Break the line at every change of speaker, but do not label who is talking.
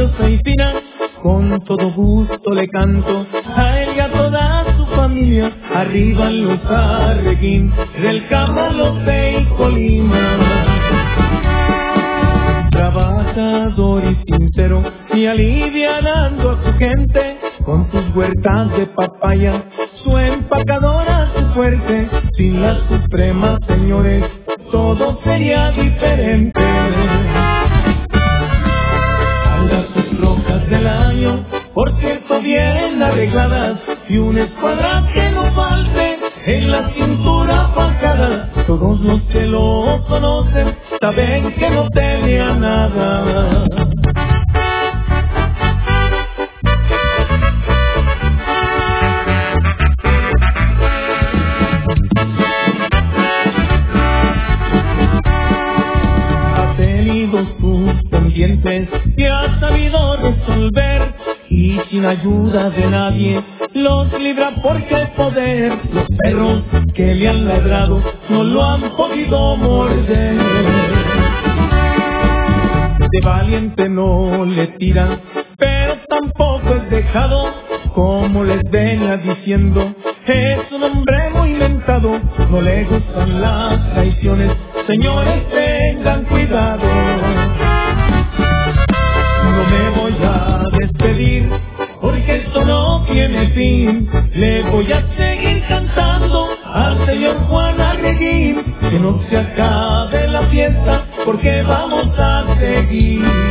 sabrosa y fina, con todo gusto le canto a él y a toda su familia. Arriba en los Arreguín, del Camalote y Colima. Trabajador y sincero, y alivianando a su gente con sus huertas de papaya, su empacadora, su fuerte. Sin la Suprema, señores, todo sería diferente. Anda sus rojas del año, por cierto, bien arregladas, y una escuadra que no falte en la cintura fajada. Todos los que lo conocen saben que no tenía nada. Ha tenido sus pendientes que ha sabido resolver, y sin ayuda de nadie los libra porque el poder. Los perros que le han ladrado no lo han podido morder. De valiente no le tiran, pero tampoco es dejado. Como les venía diciendo, es un hombre muy inventado. No le gustan las traiciones, señores, tengan cuidado. No me voy a despedir, porque esto no tiene fin. Le voy a seguir cantando al señor Juan Arreguín. Que no se acabe la fiesta, porque vamos a seguir.